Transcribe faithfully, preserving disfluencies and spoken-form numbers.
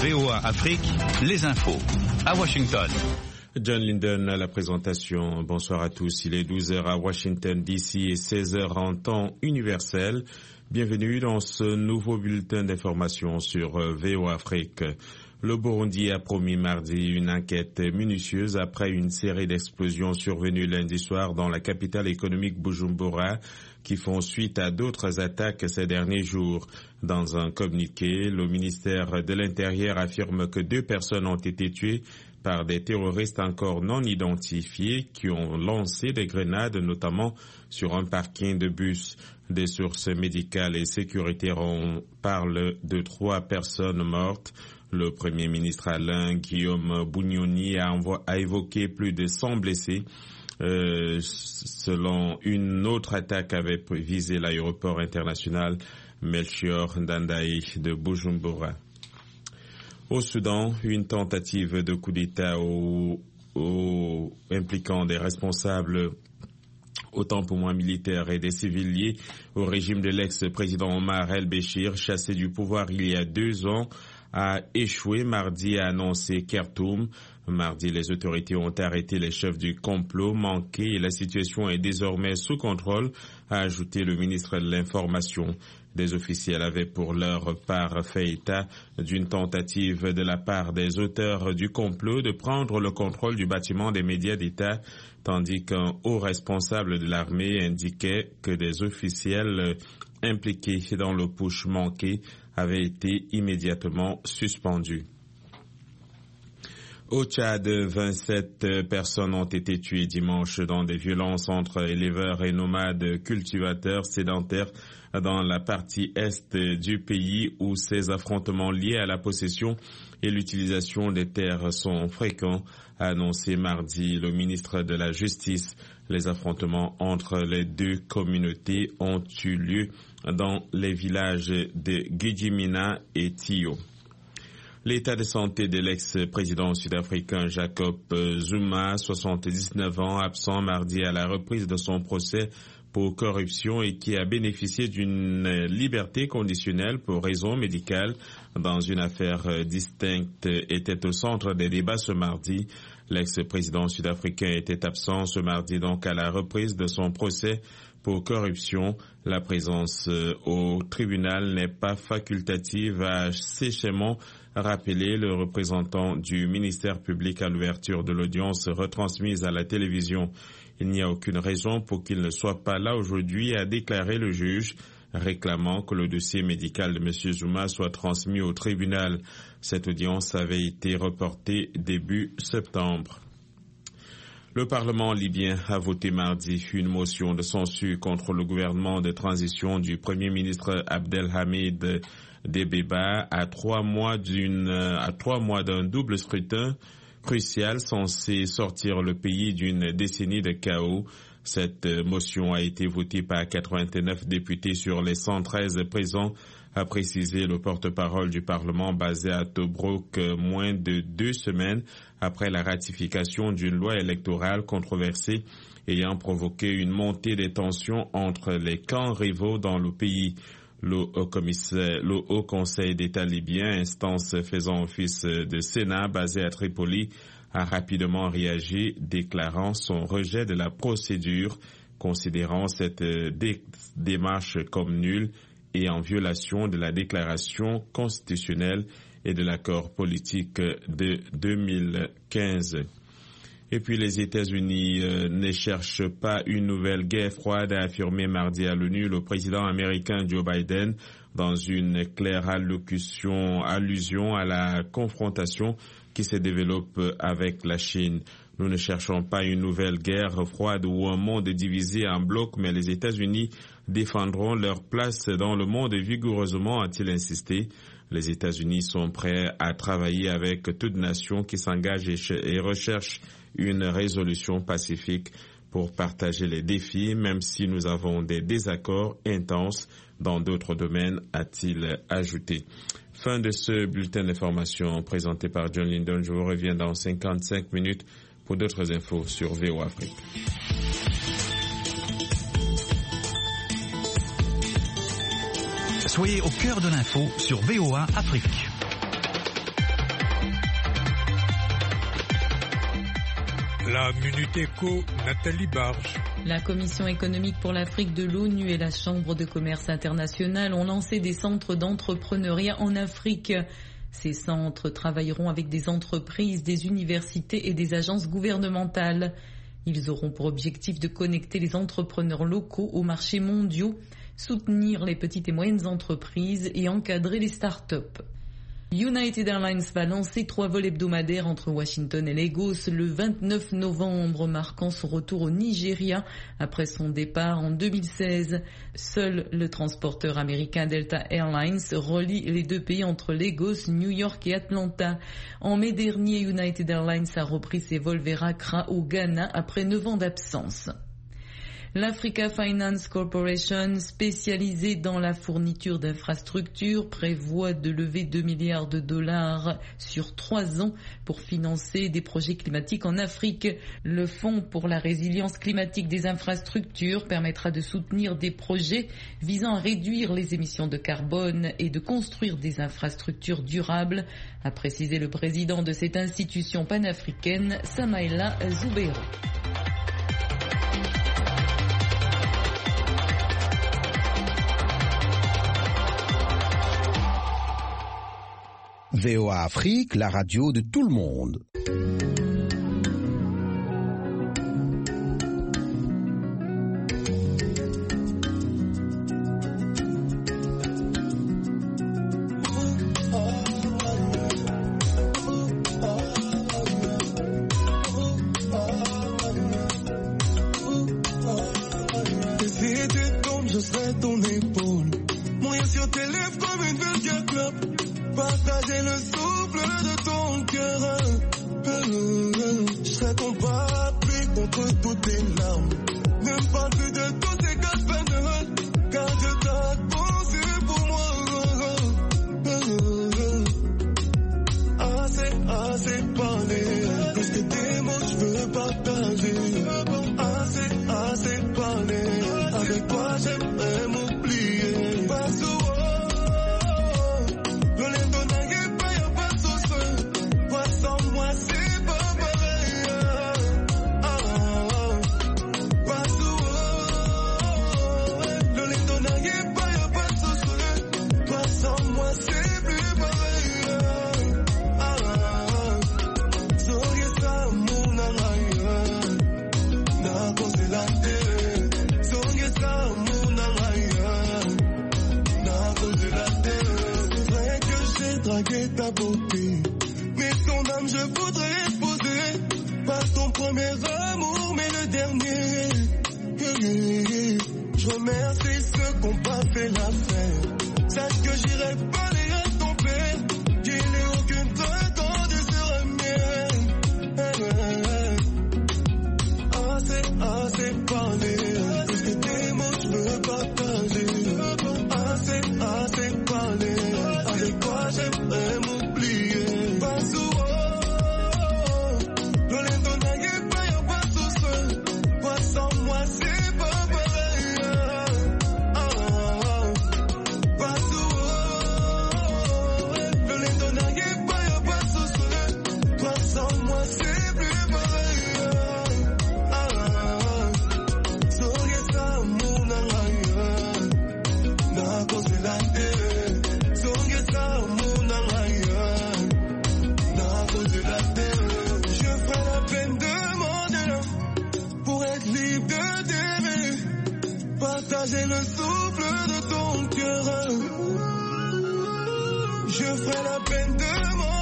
V O A Afrique, les infos. À Washington. John Linden à la présentation. Bonsoir à tous. Il est douze heures à Washington D C et seize heures en temps universel. Bienvenue dans ce nouveau bulletin d'information sur V O A Afrique. Le Burundi a promis mardi une enquête minutieuse après une série d'explosions survenues lundi soir dans la capitale économique Bujumbura qui font suite à d'autres attaques ces derniers jours. Dans un communiqué, le ministère de l'Intérieur affirme que deux personnes ont été tuées par des terroristes encore non identifiés qui ont lancé des grenades, notamment sur un parking de bus. Des sources médicales et sécuritaires parlent de trois personnes mortes. Le Premier ministre Alain Guillaume Bunyoni a, a évoqué plus de cent blessés. Euh, selon une autre attaque avait visé l'aéroport international Melchior Ndadaye de Bujumbura. Au Soudan, une tentative de coup d'État au, au, impliquant des responsables autant pour moi militaires et des civils liés au régime de l'ex-président Omar el-Béchir, chassé du pouvoir il y a deux ans, a échoué mardi, a annoncé Khartoum. Mardi, les autorités ont arrêté les chefs du complot manqué et la situation est désormais sous contrôle, a ajouté le ministre de l'Information. Des officiels avaient pour leur part fait état d'une tentative de la part des auteurs du complot de prendre le contrôle du bâtiment des médias d'État, tandis qu'un haut responsable de l'armée indiquait que des officiels impliqués dans le putsch manqué avaient été immédiatement suspendus. Au Tchad, vingt-sept personnes ont été tuées dimanche dans des violences entre éleveurs et nomades cultivateurs sédentaires dans la partie est du pays où ces affrontements liés à la possession et l'utilisation des terres sont fréquents, a annoncé mardi le ministre de la Justice. Les affrontements entre les deux communautés ont eu lieu dans les villages de Gidjimina et Tio. L'état de santé de l'ex-président sud-africain Jacob Zuma, soixante-dix-neuf ans, absent mardi à la reprise de son procès pour corruption et qui a bénéficié d'une liberté conditionnelle pour raison médicale dans une affaire distincte, était au centre des débats ce mardi. L'ex-président sud-africain était absent ce mardi donc à la reprise de son procès pour corruption. La présence au tribunal n'est pas facultative, a séchement rappelé le représentant du ministère public à l'ouverture de l'audience retransmise à la télévision. Il n'y a aucune raison pour qu'il ne soit pas là aujourd'hui, a déclaré le juge, réclamant que le dossier médical de M. Zuma soit transmis au tribunal. Cette audience avait été reportée début septembre. Le Parlement libyen a voté mardi une motion de censure contre le gouvernement de transition du Premier ministre Abdelhamid Debeba à trois mois d'une, à trois mois d'un double scrutin crucial censé sortir le pays d'une décennie de chaos. Cette motion a été votée par quatre-vingt-neuf députés sur les cent treize présents, a précisé le porte-parole du Parlement basé à Tobruk, moins de deux semaines après la ratification d'une loi électorale controversée ayant provoqué une montée des tensions entre les camps rivaux dans le pays. Le Haut, le Haut Conseil d'État libyen, instance faisant office de Sénat basé à Tripoli, a rapidement réagi, déclarant son rejet de la procédure, considérant cette dé- démarche comme nulle et en violation de la déclaration constitutionnelle et de l'accord politique de deux mille quinze. Et puis les États-Unis euh, ne cherchent pas une nouvelle guerre froide, a affirmé mardi à l'ONU le président américain Joe Biden dans une claire allocution, allusion à la confrontation qui se développe avec la Chine. Nous ne cherchons pas une nouvelle guerre froide ou un monde divisé en blocs, mais les États-Unis défendront leur place dans le monde vigoureusement, a-t-il insisté. Les États-Unis sont prêts à travailler avec toute nation qui s'engage et recherche une résolution pacifique pour partager les défis, même si nous avons des désaccords intenses dans d'autres domaines, a-t-il ajouté. Fin de ce bulletin d'information présenté par John Linden. Je vous reviens dans cinquante-cinq minutes pour d'autres infos sur V O A Afrique. Soyez au cœur de l'info sur V O A Afrique. La Minute Éco, Nathalie Barge. La Commission économique pour l'Afrique de l'ONU et la Chambre de commerce internationale ont lancé des centres d'entrepreneuriat en Afrique. Ces centres travailleront avec des entreprises, des universités et des agences gouvernementales. Ils auront pour objectif de connecter les entrepreneurs locaux aux marchés mondiaux, soutenir les petites et moyennes entreprises et encadrer les start-up. United Airlines va lancer trois vols hebdomadaires entre Washington et Lagos le vingt-neuf novembre, marquant son retour au Nigeria après son départ en deux mille seize. Seul le transporteur américain Delta Airlines relie les deux pays entre Lagos, New York et Atlanta. En mai dernier, United Airlines a repris ses vols vers Accra au Ghana après neuf ans d'absence. L'Africa Finance Corporation, spécialisée dans la fourniture d'infrastructures, prévoit de lever deux milliards de dollars sur trois ans pour financer des projets climatiques en Afrique. Le Fonds pour la résilience climatique des infrastructures permettra de soutenir des projets visant à réduire les émissions de carbone et de construire des infrastructures durables, a précisé le président de cette institution panafricaine, Samaïla Zoubeiro. V O A Afrique, la radio de tout le monde. Si tu tombes, je serai ton épaule. Mourir sur tes lèvres comme une vulgaire clope. Partager le souffle de ton cœur. Je serai ton parapluie contre toutes tes larmes. Ne me parle plus de tous ces gaspins, car je t'ai conçu pour moi. Assez, assez parlé. Plus que tes mots, je veux partager. Assez, assez parlé. Avec toi, j'aimerais m'oublier. Pas souvent. Ta beauté, mais ton âme je voudrais poser. Pas ton premier amour, mais le dernier. Je remercie ceux qui n'ont pas fait l'affaire. Sache que j'irai parler à ton père. Qu'il n'ait aucune raison de se remettre. Assez, assez parlé. Plus que tes mots, je veux partager. Assez, assez parlé. Avec toi, j'aimerais m'oublier. Pas souvent. Le lait ton aïe, pas y'a pas tout seul. Toi sans moi, c'est pas pareil. Ah, ah, pas souvent. Le lait ton aïe, pas y'a pas tout seul. Toi sans moi, c'est plus pareil. Ah, ah, soyez ça, mon aïe. N'a causé la terre. Je ferai la peine de mon pour être libre de t'aimer, partager le souffle de ton cœur. Je ferai la peine de mon